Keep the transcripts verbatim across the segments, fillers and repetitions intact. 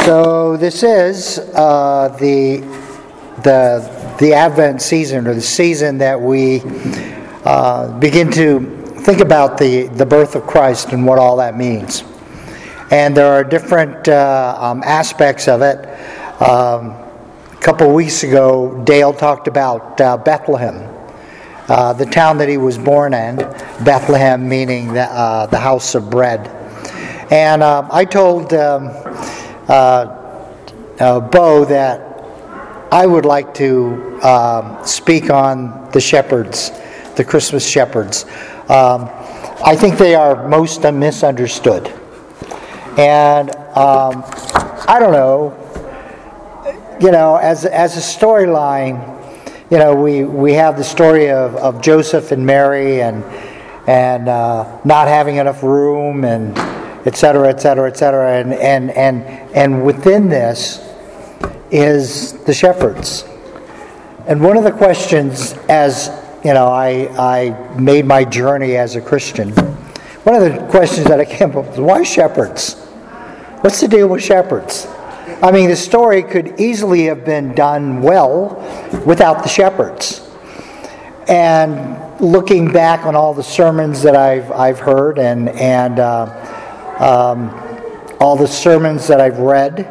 So this is uh, the the the Advent season, or the season that we uh, begin to think about the, the birth of Christ and what all that means. And there are different uh, um, aspects of it. Um, a couple of weeks ago, Dale talked about uh, Bethlehem, uh, the town that he was born in. Bethlehem meaning the, uh, the house of bread. And uh, I told um, uh, uh, Bo that I would like to uh, speak on the shepherds, the Christmas shepherds. Um, I think they are most misunderstood. And um, I don't know, you know, as as a storyline, you know, we, we have the story of, of Joseph and Mary and and uh, not having enough room and et cetera, et cetera, et cetera. And, and, and, and within this is the shepherds. And one of the questions, as you know, I, I made my journey as a Christian, one of the questions that I came up with was, why shepherds? What's the deal with shepherds? I mean, the story could easily have been done well without the shepherds. And looking back on all the sermons that I've I've heard and and uh, um, all the sermons that I've read,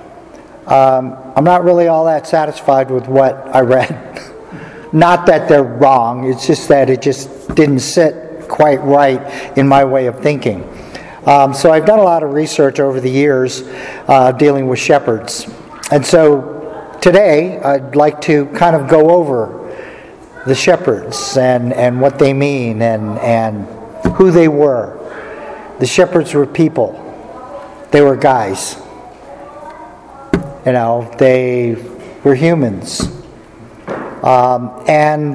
um, I'm not really all that satisfied with what I read. Not that they're wrong; it's just that it just didn't sit quite right in my way of thinking. Um, so I've done a lot of research over the years uh, dealing with shepherds. And so today I'd like to kind of go over the shepherds and, and what they mean and, and who they were. The shepherds were people. They were guys. You know, they were humans. Um, and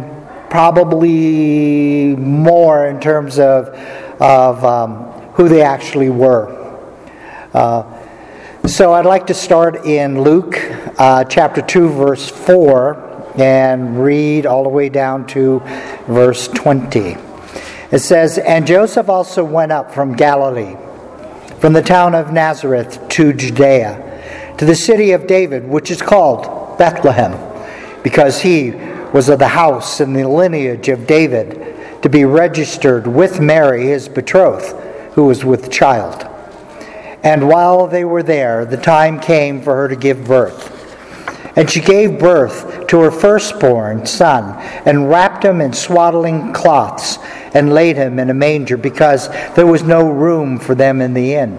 probably more in terms of, of um, who they actually were. Uh, so I'd like to start in Luke uh, chapter two, verse four, and read all the way down to verse twenty. It says, "And Joseph also went up from Galilee, from the town of Nazareth to Judea, to the city of David, which is called Bethlehem, because he was of the house and the lineage of David, to be registered with Mary, his betrothed, who was with child. And while they were there, the time came for her to give birth. And she gave birth to her firstborn son, and wrapped him in swaddling cloths, and laid him in a manger, because there was no room for them in the inn.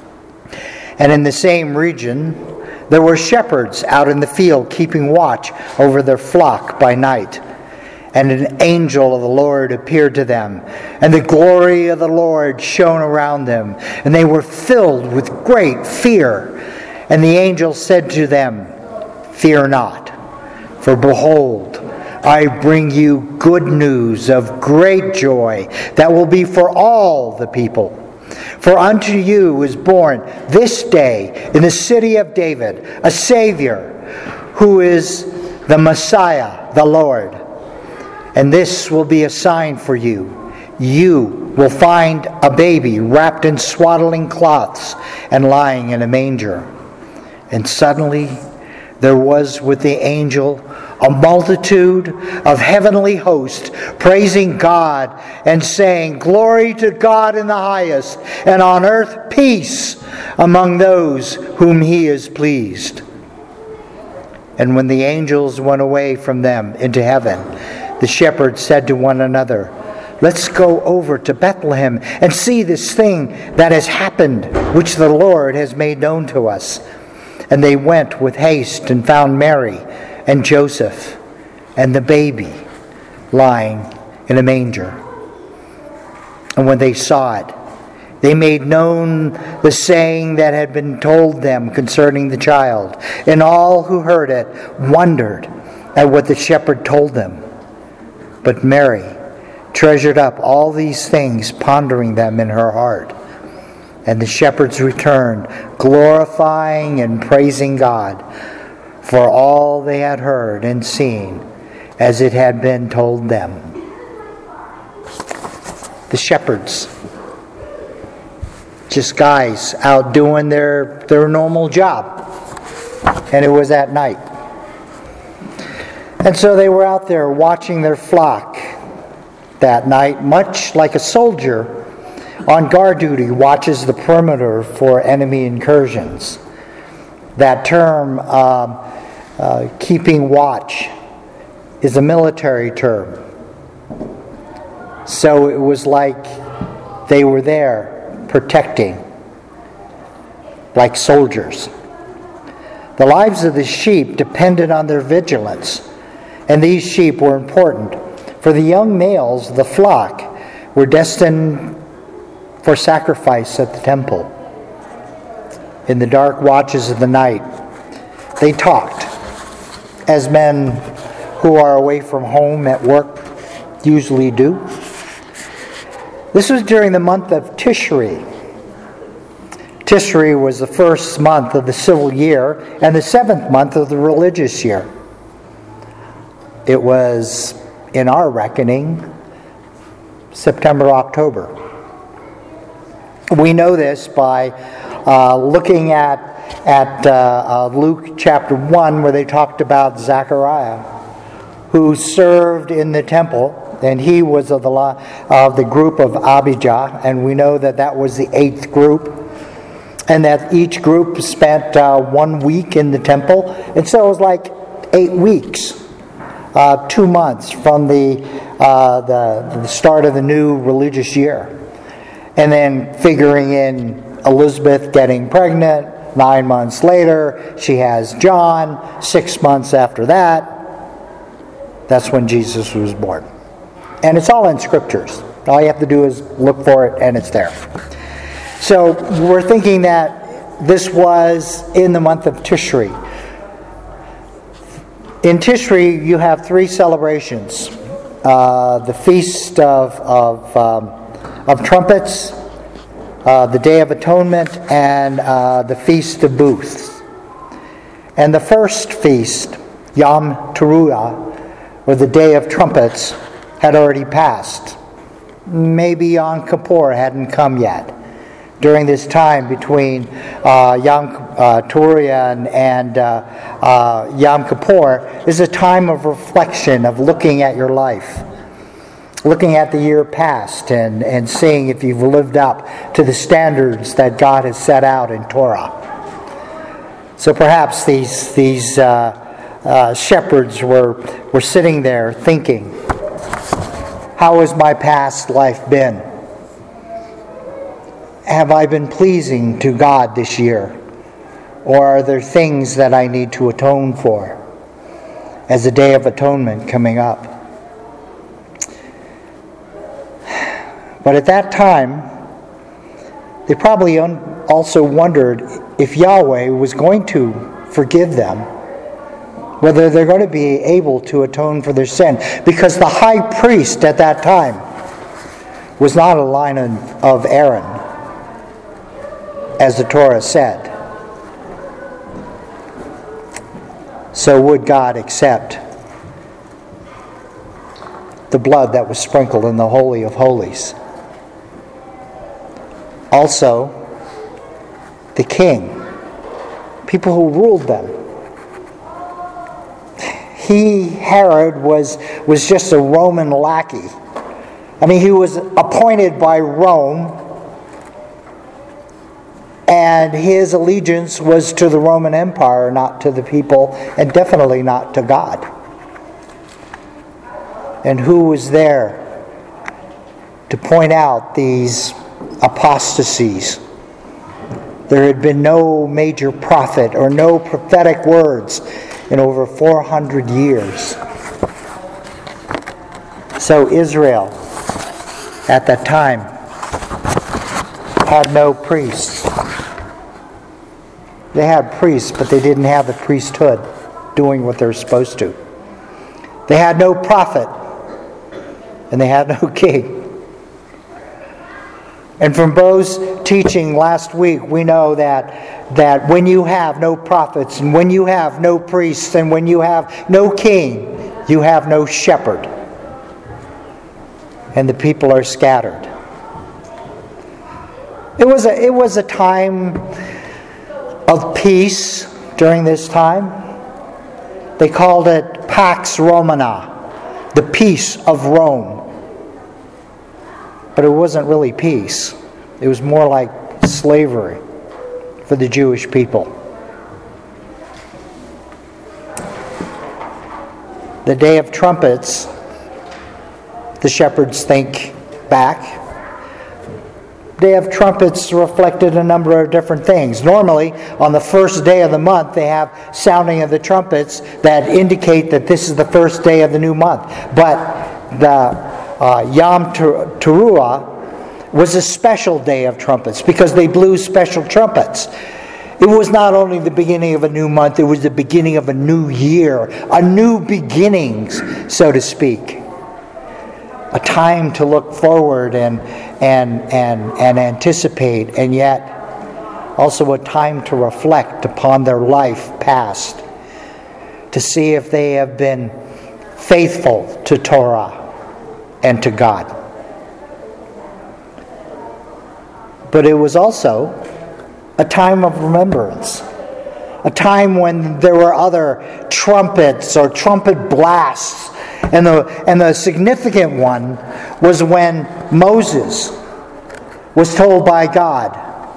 And in the same region there were shepherds out in the field, keeping watch over their flock by night. And an angel of the Lord appeared to them, and the glory of the Lord shone around them, and they were filled with great fear. And the angel said to them, 'Fear not, for behold, I bring you good news of great joy that will be for all the people. For unto you is born this day in the city of David a Savior, who is the Messiah, the Lord. And this will be a sign for you. You will find a baby wrapped in swaddling cloths and lying in a manger.' And suddenly there was with the angel a multitude of heavenly hosts, praising God and saying, 'Glory to God in the highest, and on earth peace among those whom he is pleased.' And when the angels went away from them into heaven, the shepherds said to one another, 'Let's go over to Bethlehem and see this thing that has happened, which the Lord has made known to us.' And they went with haste and found Mary and Joseph and the baby lying in a manger. And when they saw it, they made known the saying that had been told them concerning the child. And all who heard it wondered at what the shepherd told them. But Mary treasured up all these things, pondering them in her heart. And the shepherds returned, glorifying and praising God for all they had heard and seen, as it had been told them." The shepherds. Just guys out doing their, their normal job. And it was at night. And so they were out there watching their flock that night, much like a soldier on guard duty watches the perimeter for enemy incursions. That term, um, uh, keeping watch, is a military term. So it was like they were there protecting, like soldiers. The lives of the sheep depended on their vigilance, and these sheep were important. For the young males, the flock, were destined for sacrifice at the temple. In the dark watches of the night, they talked, as men who are away from home at work usually do. This was during the month of Tishri. Tishri was the first month of the civil year and the seventh month of the religious year. It was, in our reckoning, September, October. We know this by uh, looking at, at uh, uh, Luke chapter one, where they talked about Zechariah, who served in the temple, and he was of the, of the group of Abijah, and we know that that was the eighth group, and that each group spent uh, one week in the temple, and so it was like eight weeks, uh, two months from the, uh, the the start of the new religious year, and then figuring in Elizabeth getting pregnant. Nine months later, she has John. Six months after that, that's when Jesus was born. And it's all in scriptures. All you have to do is look for it, and it's there. So we're thinking that this was in the month of Tishri. In Tishri, you have three celebrations. Uh, the Feast of, of, um, of Trumpets, uh, the Day of Atonement, and uh, the Feast of Booths. And the first feast, Yom Teruah, or the Day of Trumpets, had already passed. Maybe Yom Kippur hadn't come yet. During this time between uh, Yom uh, Teruah and, and uh, uh, Yom Kippur is a time of reflection, of looking at your life, looking at the year past, and, and seeing if you've lived up to the standards that God has set out in Torah. So perhaps these these uh, uh, shepherds were were sitting there thinking, how has my past life been? Have I been pleasing to God this year? Or are there things that I need to atone for as the Day of Atonement coming up? But at that time, they probably un- also wondered if Yahweh was going to forgive them, whether they're going to be able to atone for their sin. Because the high priest at that time was not a line of Aaron, as the Torah said. So would God accept the blood that was sprinkled in the Holy of Holies? Also, the king, people who ruled them. He, Herod, was, was just a Roman lackey. I mean, he was appointed by Rome, and his allegiance was to the Roman Empire, not to the people, and definitely not to God. And who was there to point out these apostasies? There had been no major prophet or no prophetic words in over four hundred years. So Israel, at that time, had no priests. They had priests, but they didn't have the priesthood doing what they're supposed to. They had no prophet, and they had no king. And from Bo's teaching last week, we know that, that when you have no prophets, and when you have no priests, and when you have no king, you have no shepherd. And the people are scattered. It was a, it was a time of peace during this time. They called it Pax Romana, the peace of Rome. But it wasn't really peace. It was more like slavery for the Jewish people. The Day of Trumpets, the shepherds think back. Day of Trumpets reflected a number of different things. Normally, on the first day of the month, they have sounding of the trumpets that indicate that this is the first day of the new month. But the uh, Yom Teruah was a special day of trumpets because they blew special trumpets. It was not only the beginning of a new month, it was the beginning of a new year, a new beginnings, so to speak. A time to look forward and and and and anticipate, and yet also a time to reflect upon their life past, to see if they have been faithful to Torah and to God. But it was also a time of remembrance, a time when there were other trumpets or trumpet blasts. And the and the significant one was when Moses was told by God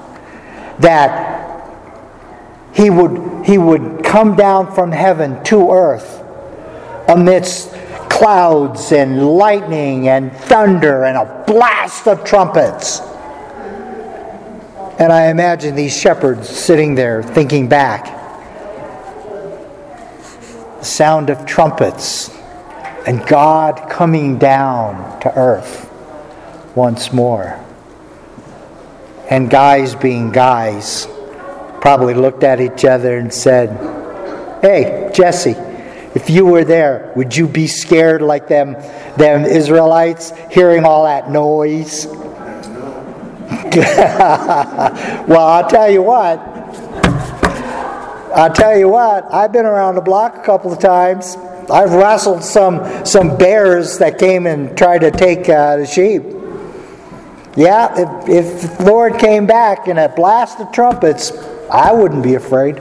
that he would he would come down from heaven to earth amidst clouds and lightning and thunder and a blast of trumpets. And I imagine these shepherds sitting there thinking back. The sound of trumpets. And God coming down to earth once more. And guys being guys probably looked at each other and said, "Hey, Jesse, if you were there, would you be scared like them, them Israelites hearing all that noise?" Well, I'll tell you what. I'll tell you what. I've been around the block a couple of times. I've wrestled some some bears that came and tried to take uh, the sheep. Yeah, if, if the Lord came back in a blast of trumpets, I wouldn't be afraid.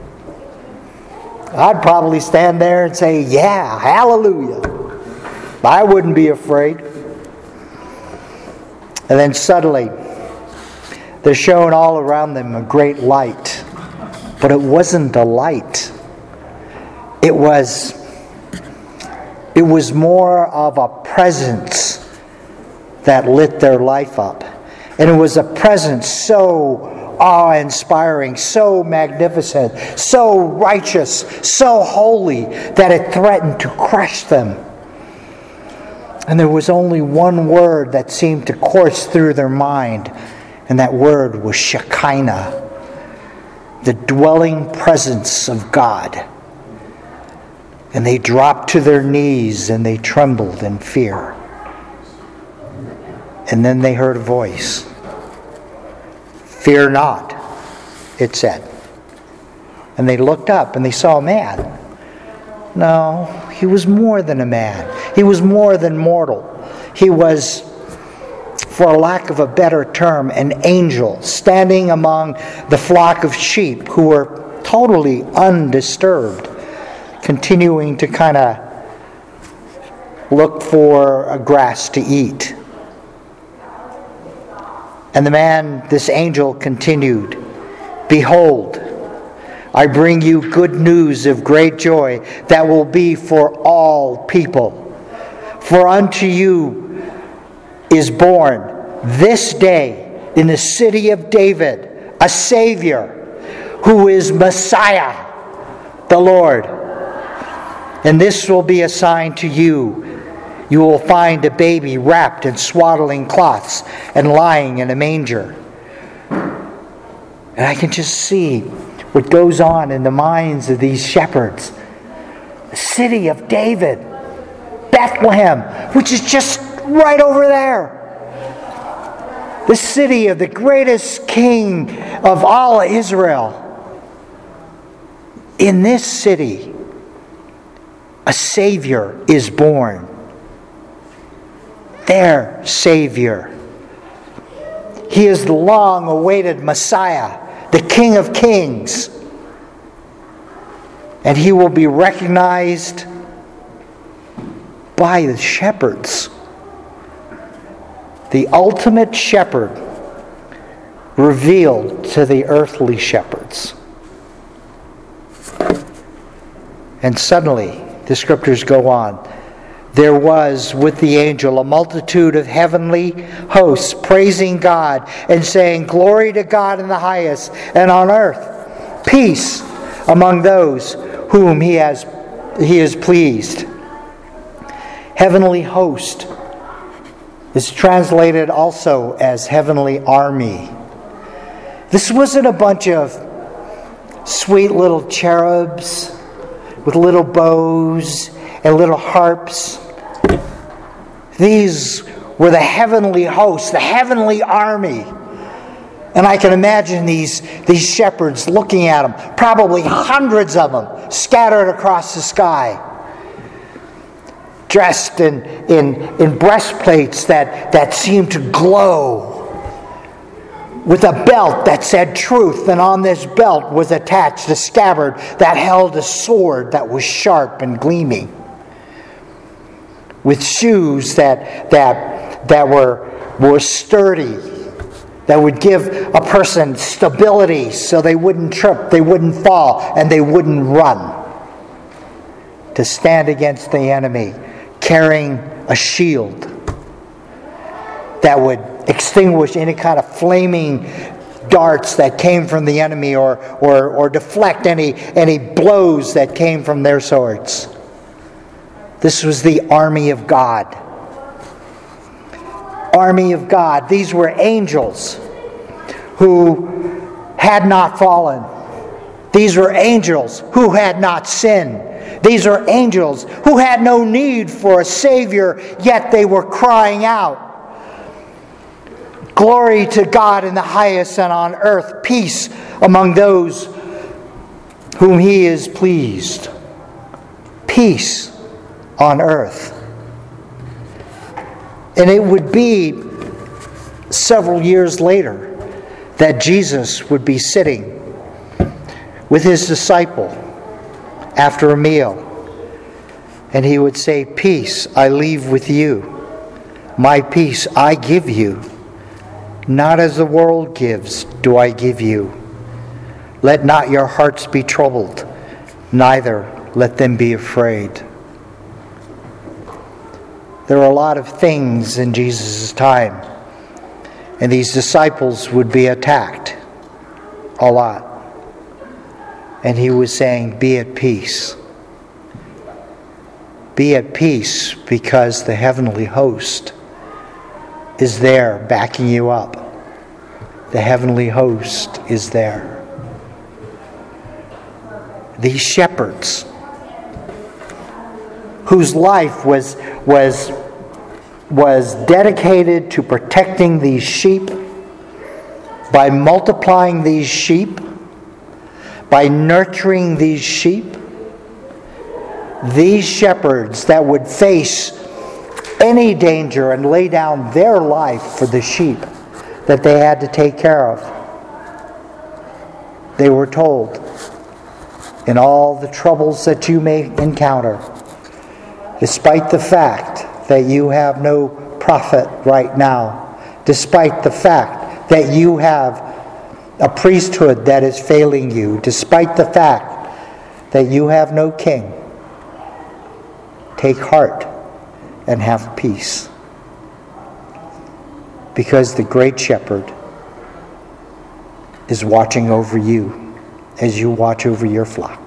I'd probably stand there and say, "Yeah, hallelujah." I wouldn't be afraid. And then suddenly, they're shown all around them a great light. But it wasn't a light. It was... It was more of a presence that lit their life up. And it was a presence so awe-inspiring, so magnificent, so righteous, so holy that it threatened to crush them. And there was only one word that seemed to course through their mind, and that word was Shekinah, the dwelling presence of God. And they dropped to their knees and they trembled in fear. And then they heard a voice. "Fear not," it said. And they looked up and they saw a man. No, he was more than a man. He was more than mortal. He was, for lack of a better term, an angel standing among the flock of sheep who were totally undisturbed, continuing to kind of look for a grass to eat. And the man, this angel, continued, "Behold, I bring you good news of great joy that will be for all people. For unto you is born this day in the city of David a Savior, who is Messiah, the Lord. And this will be a sign to you. You will find a baby wrapped in swaddling cloths and lying in a manger." And I can just see what goes on in the minds of these shepherds. The city of David, Bethlehem, which is just right over there. The city of the greatest king of all Israel. In this city, a Savior is born. Their Savior. He is the long-awaited Messiah, the King of Kings. And he will be recognized by the shepherds. The ultimate shepherd revealed to the earthly shepherds. And suddenly, the scriptures go on, there was with the angel a multitude of heavenly hosts praising God and saying, "Glory to God in the highest, and on earth peace among those whom he has he is pleased." Heavenly host is translated also as heavenly army. This wasn't a bunch of sweet little cherubs with little bows and little harps. These were the heavenly host, the heavenly army. And I can imagine these, these shepherds looking at them, probably hundreds of them scattered across the sky, dressed in, in, in breastplates that, that seemed to glow, with a belt that said truth, and on this belt was attached a scabbard that held a sword that was sharp and gleaming, with shoes that that that were were sturdy, that would give a person stability so they wouldn't trip, they wouldn't fall, and they wouldn't run. To stand against the enemy, carrying a shield that would extinguish any kind of flaming darts that came from the enemy, or or, or deflect any, any blows that came from their swords. This was the army of God. Army of God. These were angels who had not fallen. These were angels who had not sinned. These are angels who had no need for a Savior, yet they were crying out, "Glory to God in the highest, and on earth peace among those whom he is pleased." Peace on earth. And it would be several years later that Jesus would be sitting with his disciple after a meal, and he would say, "Peace I leave with you, my peace I give you. Not as the world gives do I give you. Let not your hearts be troubled, neither let them be afraid." There were a lot of things in Jesus' time, and these disciples would be attacked a lot. And he was saying, "Be at peace. Be at peace, because the heavenly host is there backing you up. The heavenly host is there." These shepherds, whose life was was was dedicated to protecting these sheep, by multiplying these sheep, by nurturing these sheep, these shepherds that would face any danger and lay down their life for the sheep that they had to take care of. They were told, in all the troubles that you may encounter, despite the fact that you have no prophet right now, despite the fact that you have a priesthood that is failing you, despite the fact that you have no king, take heart and have peace, because the great shepherd is watching over you as you watch over your flock.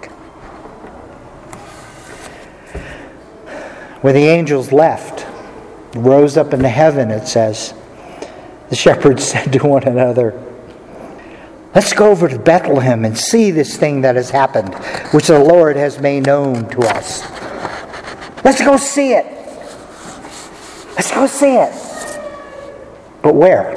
When the angels left, rose up into heaven, it says, the shepherds said to one another, "Let's go over to Bethlehem and see this thing that has happened, which the Lord has made known to us. Let's go see it. Let's go see it." But where?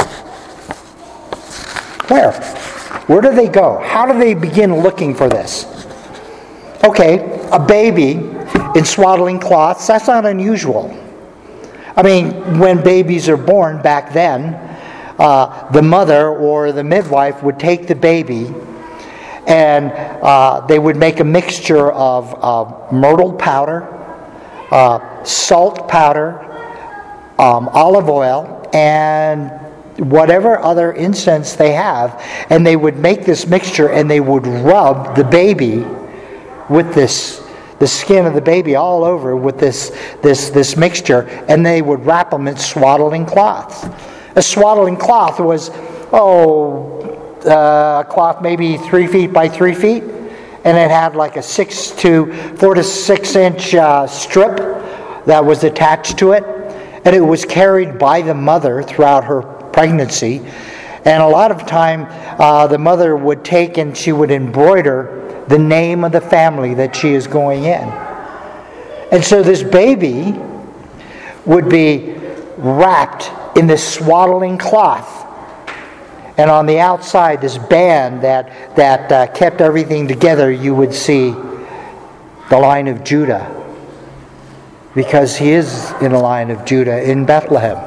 Where? Where do they go? How do they begin looking for this? Okay, a baby in swaddling cloths, that's not unusual. I mean, when babies are born back then, uh, the mother or the midwife would take the baby, and uh, they would make a mixture of uh, myrtle powder, uh, salt powder, um, olive oil, and whatever other incense they have, and they would make this mixture and they would rub the baby with this, the skin of the baby all over with this this this mixture, and they would wrap them in swaddling cloths. A swaddling cloth was, oh, uh, a cloth maybe three feet by three feet, and it had like a six to four to six inch uh, strip that was attached to it, and it was carried by the mother throughout her pregnancy. And a lot of time uh, the mother would take and she would embroider the name of the family that she is going in. And so this baby would be wrapped in this swaddling cloth, and on the outside, this band that that uh, kept everything together, you would see the line of Judah, because he is in the line of Judah in Bethlehem.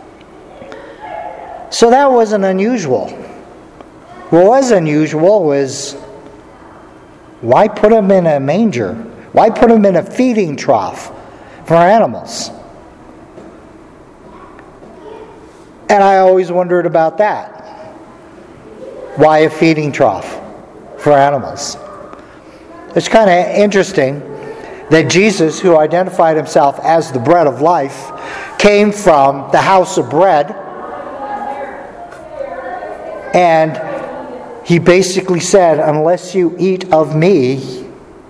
So that wasn't unusual. What was unusual was, why put him in a manger? Why put him in a feeding trough for animals? And I always wondered about that. Why a feeding trough for animals? It's kind of interesting that Jesus, who identified himself as the bread of life, came from the house of bread, and he basically said, unless you eat of me,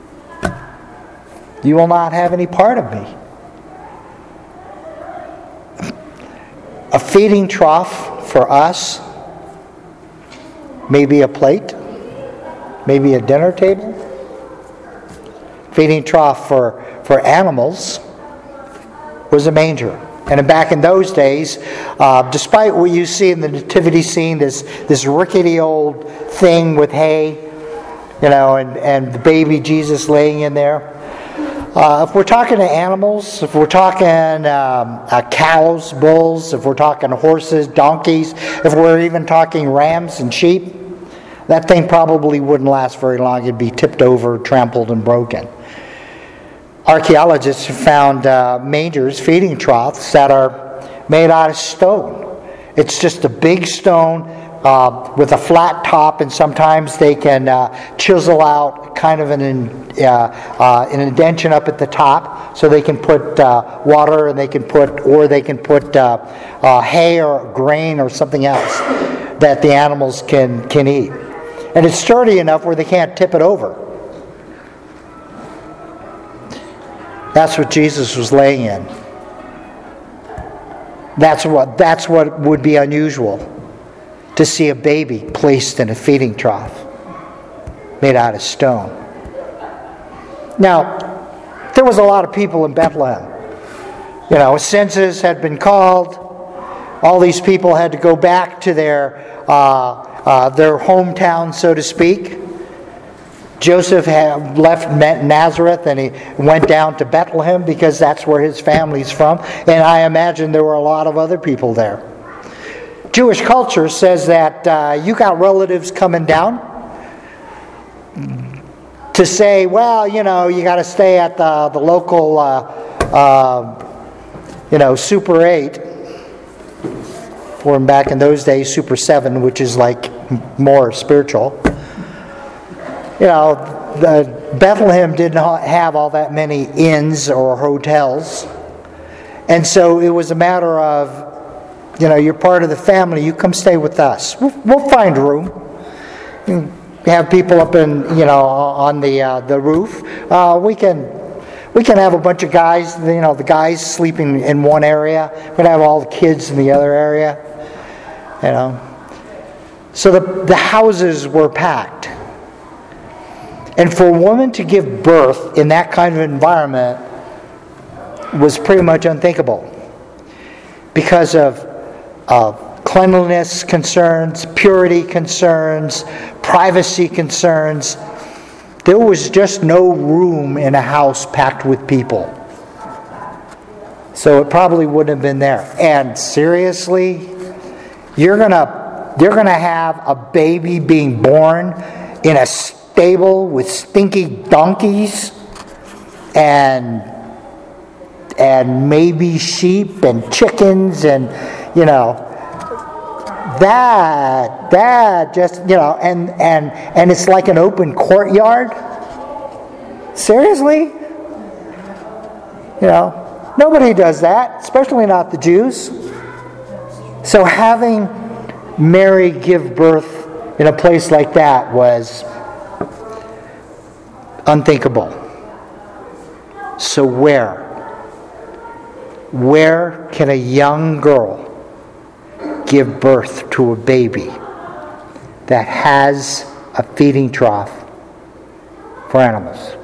you will not have any part of me. A feeding trough for us, maybe a plate, maybe a dinner table. Feeding trough for, for animals was a manger. And back in those days, uh, despite what you see in the nativity scene, this this rickety old thing with hay, you know, and, and the baby Jesus laying in there. Uh, if we're talking to animals, if we're talking um, uh, cows, bulls, if we're talking horses, donkeys, if we're even talking rams and sheep, that thing probably wouldn't last very long. It'd be tipped over, trampled, and broken. Archaeologists have found uh, mangers, feeding troughs, that are made out of stone. It's just a big stone uh, with a flat top, and sometimes they can uh, chisel out kind of an uh, uh, an indention up at the top, so they can put uh, water, and they can put, or they can put uh, uh, hay or grain or something else that the animals can can eat. And it's sturdy enough where they can't tip it over. That's what Jesus was laying in. That's what that's what would be unusual, to see a baby placed in a feeding trough made out of stone. Now, there was a lot of people in Bethlehem. You know, a census had been called. All these people had to go back to their uh, uh, their hometown, so to speak. Joseph had left Nazareth and he went down to Bethlehem because that's where his family's from. And I imagine there were a lot of other people there. Jewish culture says that uh, you got relatives coming down to say, well, you know, you got to stay at the, the local, uh, uh, you know, Super eight. Or back in those days, Super seven, which is like more spiritual. You know, the, Bethlehem did not have all that many inns or hotels. And so it was a matter of, you know, you're part of the family, you come stay with us. We'll, we'll find room. You have people up in, you know, on the uh, the roof. Uh, we can we can have a bunch of guys, you know, the guys sleeping in one area. We can have all the kids in the other area. You know. So the the houses were packed. And for a woman to give birth in that kind of environment was pretty much unthinkable, because of uh, cleanliness concerns, purity concerns, privacy concerns. There was just no room in a house packed with people. So it probably wouldn't have been there. And seriously, You're gonna, they're gonna have a baby being born in a stable with stinky donkeys and and maybe sheep and chickens and, you know, that that just, you know, and and and it's like an open courtyard. Seriously? You know, nobody does that, especially not the Jews. So having Mary give birth in a place like that was unthinkable. So where? Where can a young girl give birth to a baby that has a feeding trough for animals?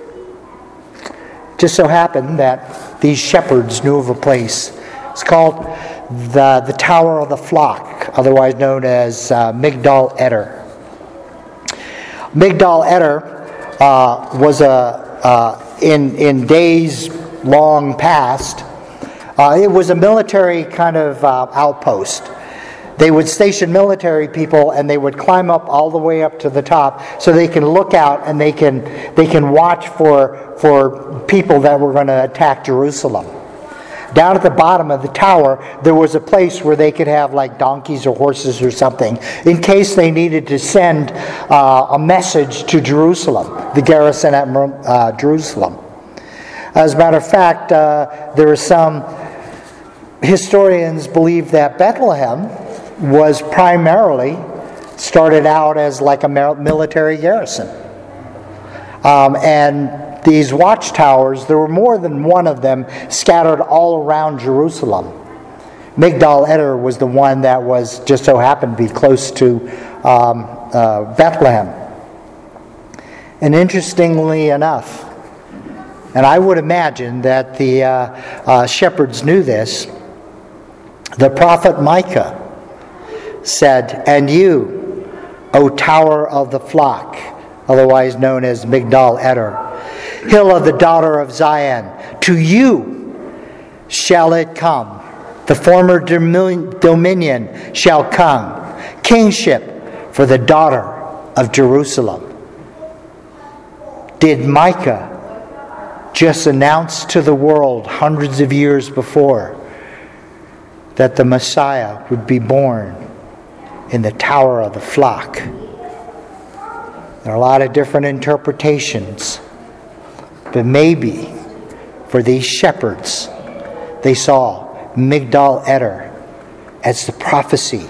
It just so happened that these shepherds knew of a place. It's called the, the Tower of the Flock, otherwise known as uh, Migdal Eder. Migdal Eder uh, was a uh, in in days long past. Uh, it was a military kind of uh, outpost. They would station military people, and they would climb up all the way up to the top, so they can look out and they can they can watch for for people that were going to attack Jerusalem. Down at the bottom of the tower, there was a place where they could have like donkeys or horses or something, in case they needed to send uh, a message to Jerusalem, the garrison at uh, Jerusalem. As a matter of fact, uh, there are some historians believe that Bethlehem was primarily started out as like a military garrison. Um, and these watchtowers, there were more than one of them scattered all around Jerusalem. Migdal Eder was the one that was just so happened to be close to um, uh, Bethlehem. And interestingly enough, and I would imagine that the uh, uh, shepherds knew this, the prophet Micah said, "And you, O tower of the flock," otherwise known as Migdal Eder, "hill of the daughter of Zion, to you shall it come. The former dominion shall come, kingship for the daughter of Jerusalem." Did Micah just announce to the world hundreds of years before that the Messiah would be born in the tower of the flock? There are a lot of different interpretations. But maybe for these shepherds, they saw Migdal Eder as the prophecy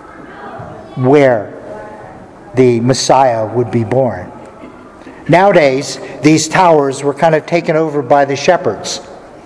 where the Messiah would be born. Nowadays, these towers were kind of taken over by the shepherds.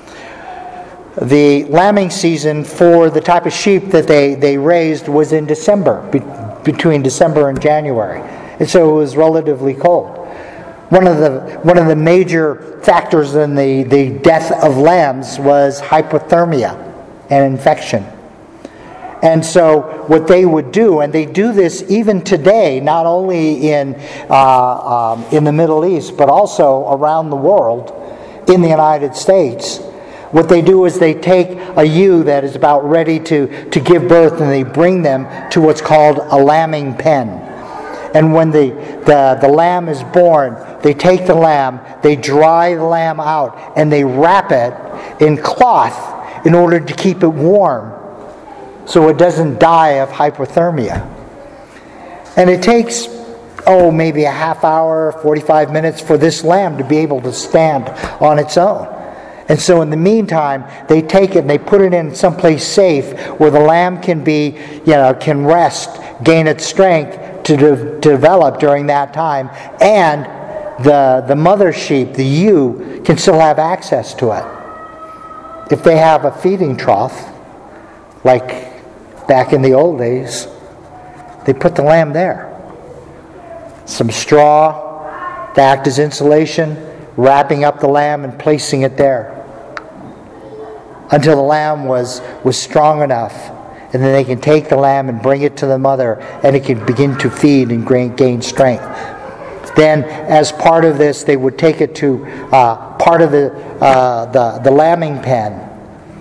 The lambing season for the type of sheep that they, they raised was in December, be, between December and January. And so it was relatively cold. One of the one of the major factors in the, the death of lambs was hypothermia and infection. And so what they would do, and they do this even today, not only in uh, um, in the Middle East, but also around the world, in the United States, what they do is they take a ewe that is about ready to, to give birth, and they bring them to what's called a lambing pen. And when the, the, the lamb is born, they take the lamb, they dry the lamb out, and they wrap it in cloth in order to keep it warm so it doesn't die of hypothermia. And it takes, oh, maybe a half hour, forty-five minutes for this lamb to be able to stand on its own. And so in the meantime, they take it and they put it in someplace safe where the lamb can be, you know, can rest, gain its strength to de- develop during that time, and the the mother sheep, the ewe, can still have access to it. If they have a feeding trough, like back in the old days, they put the lamb there. Some straw to act as insulation, wrapping up the lamb and placing it there until the lamb was, was strong enough. And then they can take the lamb and bring it to the mother, and it can begin to feed and gain strength. Then, as part of this, they would take it to uh, part of the, uh, the the lambing pen,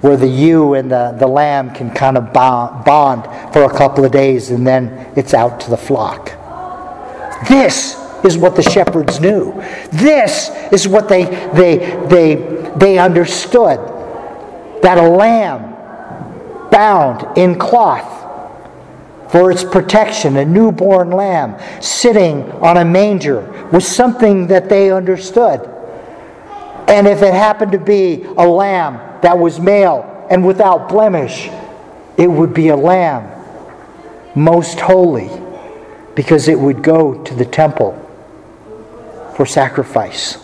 where the ewe and the, the lamb can kind of bond for a couple of days, and then it's out to the flock. This is what the shepherds knew. This is what they they they they understood. That a lamb bound in cloth for its protection, a newborn lamb sitting on a manger, was something that they understood. And if it happened to be a lamb that was male and without blemish, it would be a lamb most holy, because it would go to the temple for sacrifice.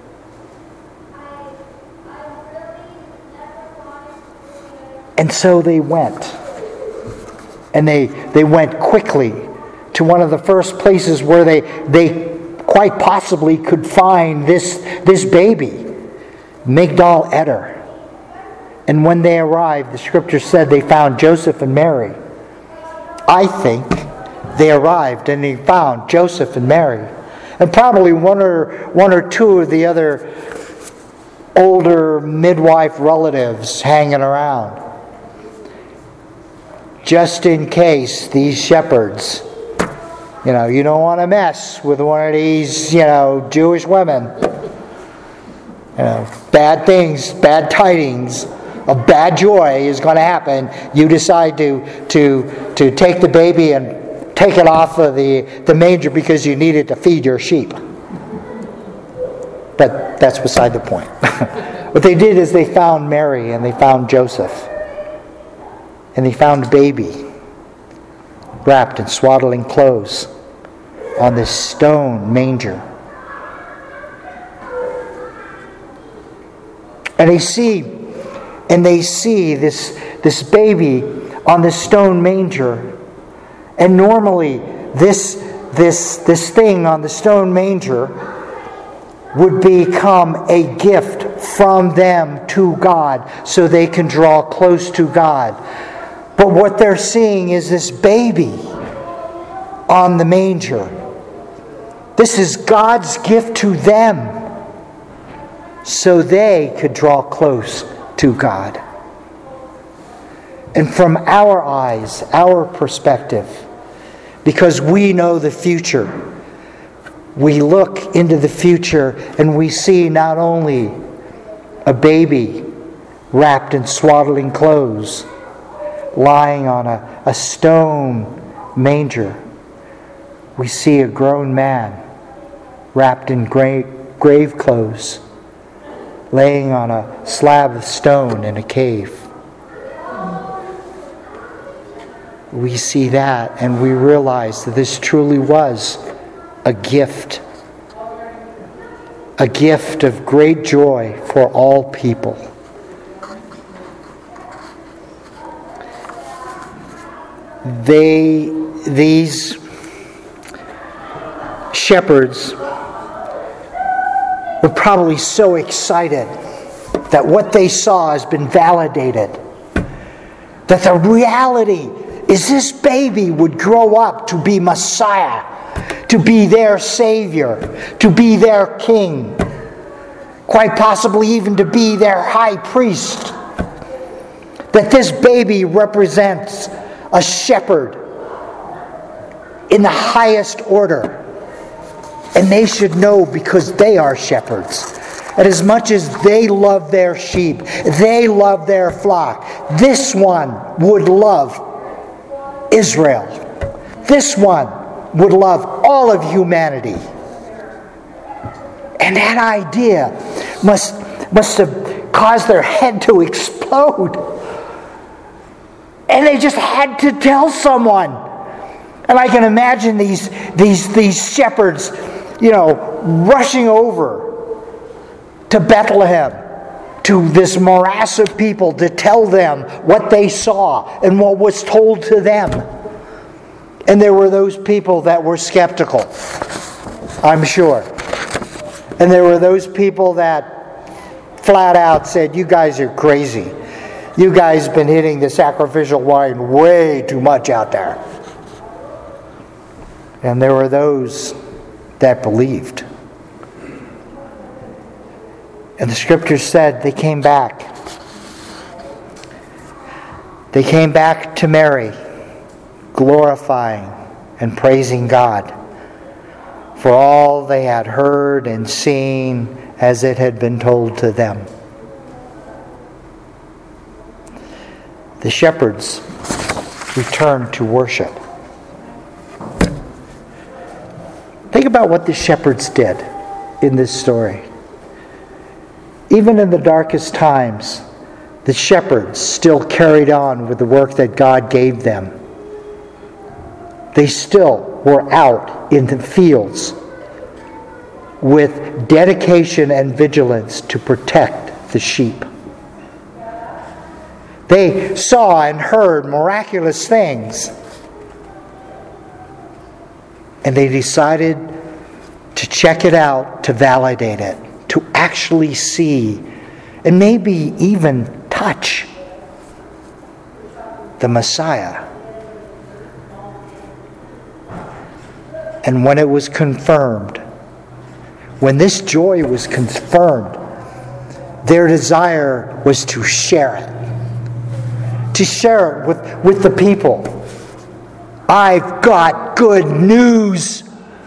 And so they went. And they, they went quickly to one of the first places where they, they quite possibly could find this, this baby, Migdal Eder. And when they arrived, the scripture said they found Joseph and Mary. I think they arrived and they found Joseph and Mary. And probably one or one or two of the other older midwife relatives hanging around. Just in case these shepherds, you know, you don't want to mess with one of these, you know, Jewish women. You know, bad things, bad tidings, a bad joy is going to happen. You decide to to to take the baby and take it off of the, the manger because you need it to feed your sheep. But that's beside the point. What they did is they found Mary and they found Joseph. And they found a baby wrapped in swaddling clothes on this stone manger. And they see, and they see this, this baby on this stone manger. And normally this, this, this thing on the stone manger would become a gift from them to God so they can draw close to God. But what they're seeing is this baby on the manger. This is God's gift to them so they could draw close to God. And from our eyes, our perspective, because we know the future, we look into the future and we see not only a baby wrapped in swaddling clothes, lying on a, a stone manger, we see a grown man wrapped in grave, grave clothes, laying on a slab of stone in a cave. We see that and we realize that this truly was a gift. A gift of great joy for all people. They, these shepherds were probably so excited that what they saw has been validated. That the reality is this baby would grow up to be Messiah, to be their Savior, to be their King, quite possibly even to be their high priest. That this baby represents a shepherd in the highest order. And they should know because they are shepherds. And as much as they love their sheep, they love their flock, this one would love Israel. This one would love all of humanity. And that idea must, must have caused their head to explode. And they just had to tell someone. And I can imagine these, these, these shepherds, you know, rushing over to Bethlehem, to this morass of people, to tell them what they saw and what was told to them. And there were those people that were skeptical, I'm sure. And there were those people that flat out said, "You guys are crazy. You guys have been hitting the sacrificial wine way too much out there." And there were those that believed. And the scriptures said they came back They came back to Mary, glorifying and praising God for all they had heard and seen as it had been told to them. The shepherds returned to worship. Think about what the shepherds did in this story. Even in the darkest times, the shepherds still carried on with the work that God gave them. They still were out in the fields with dedication and vigilance to protect the sheep. They saw and heard miraculous things, and they decided to check it out, to validate it, to actually see, and maybe even touch the Messiah. And when it was confirmed, when this joy was confirmed, their desire was to share it. To share it with, with the people. I've got good news.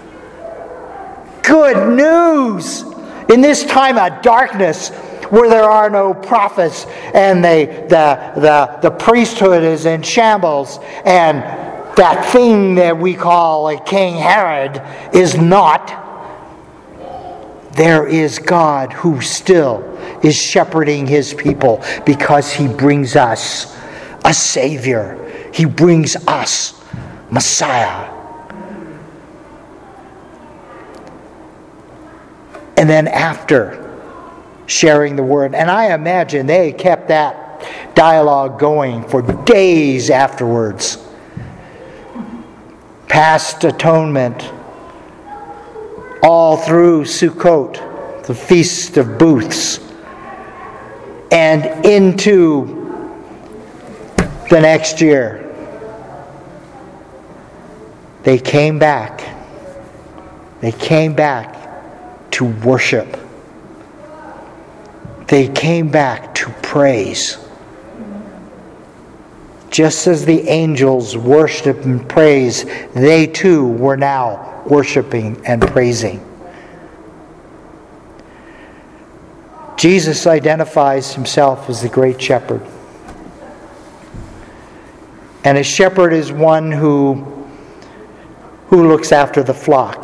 Good news! In this time of darkness, where there are no prophets, and they, the, the, the priesthood is in shambles, and that thing that we call a King Herod is not, there is God who still is shepherding His people, because He brings us a Savior. He brings us Messiah. And then after sharing the word, and I imagine they kept that dialogue going for days afterwards. Past atonement, all through Sukkot, the Feast of Booths, and into the next year. They came back. They came back to worship. They came back to praise. Just as the angels worship and praise, they too were now worshiping and praising. Jesus identifies Himself as the great shepherd. And a shepherd is one who, who looks after the flock,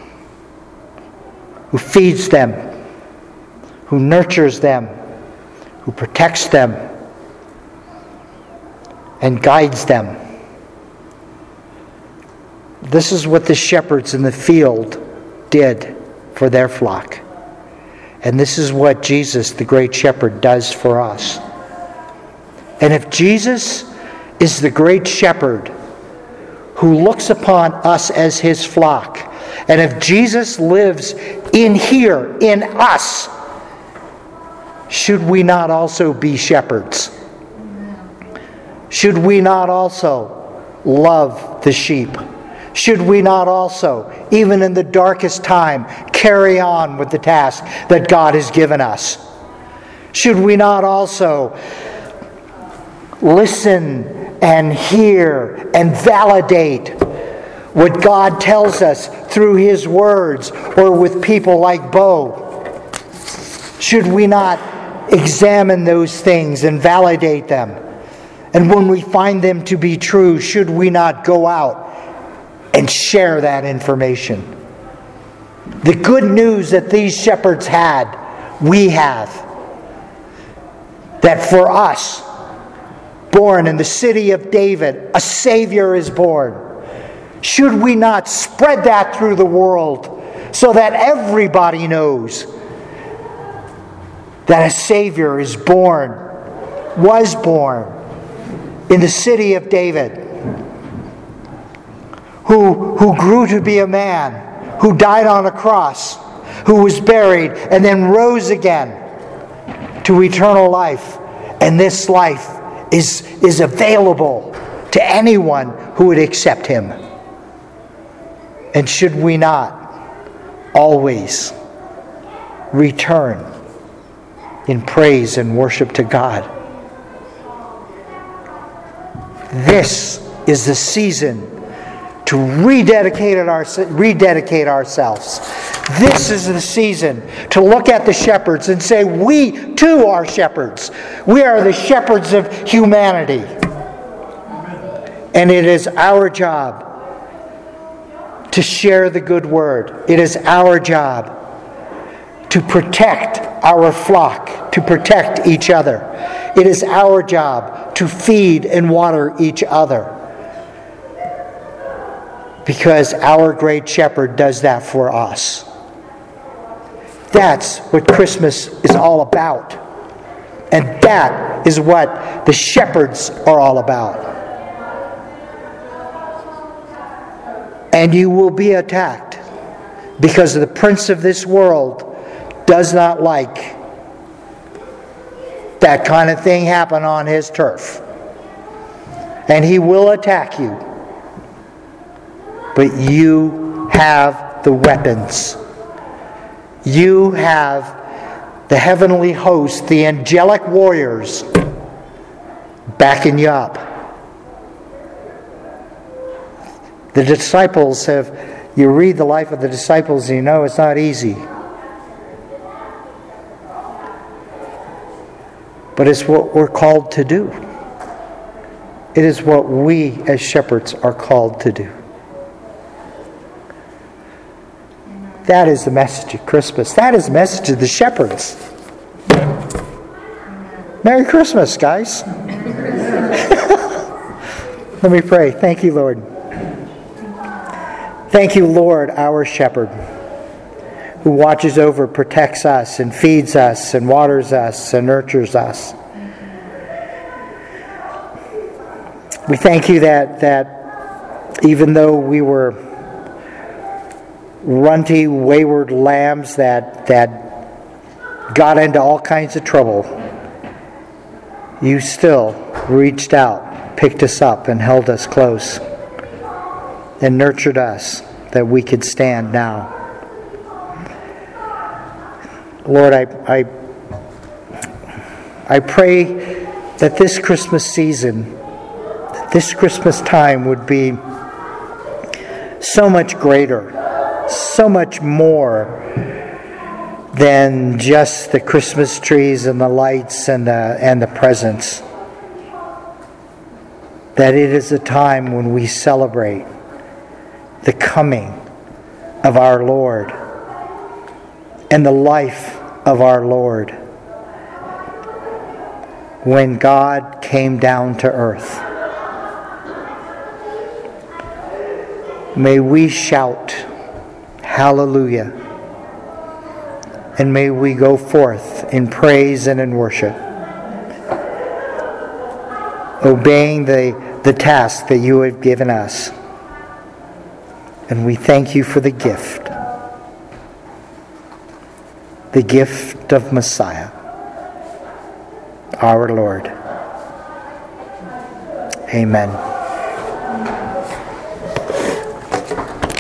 who feeds them, who nurtures them, who protects them, and guides them. This is what the shepherds in the field did for their flock. And this is what Jesus, the great shepherd, does for us. And if Jesus is the great shepherd who looks upon us as His flock, and if Jesus lives in here, in us, should we not also be shepherds? Should we not also love the sheep? Should we not also, even in the darkest time, carry on with the task that God has given us? Should we not also listen and hear and validate what God tells us through His words, or with people like Bo? Should we not examine those things and validate them? And when we find them to be true, should we not go out and share that information? The good news that these shepherds had, we have. That for us, born in the city of David, a Savior is born. Should we not spread that through the world so that everybody knows that a Savior is born, was born in the city of David, who, who grew to be a man, who died on a cross, who was buried, and then rose again to eternal life. And this life is, is available to anyone who would accept Him. And should we not always return in praise and worship to God? this is the season to rededicate, our, rededicate ourselves. This is the season to look at the shepherds and say, we too are shepherds. We are the shepherds of humanity. And it is our job to share the good word. It is our job to protect our flock, to protect each other. It is our job to feed and water each other. Because our great shepherd does that for us. That's what Christmas is all about. And that is what the shepherds are all about. And you will be attacked because the prince of this world does not like that kind of thing happen on his turf. And he will attack you. But you have the weapons. You have the heavenly host, the angelic warriors backing you up. The disciples have, you read the life of the disciples and you know it's not easy. But it's what we're called to do. It is what we as shepherds are called to do. That is the message of Christmas. That is the message of the shepherds. Merry Christmas, guys. Let me pray. Thank you, Lord. Thank you, Lord, our shepherd, who watches over, protects us, and feeds us, and waters us, and nurtures us. We thank you that, that even though we were runty, wayward lambs that that got into all kinds of trouble, you still reached out, picked us up, and held us close, and nurtured us that we could stand now. Lord, I I, I pray that this Christmas season, this Christmas time would be so much greater, so much more than just the Christmas trees and the lights and the, and the presents. That it is a time when we celebrate the coming of our Lord and the life of our Lord when God came down to earth. May we shout, hallelujah, and may we go forth in praise and in worship, obeying the, the task that you have given us. And we thank you for the gift, the gift of Messiah, our Lord. Amen.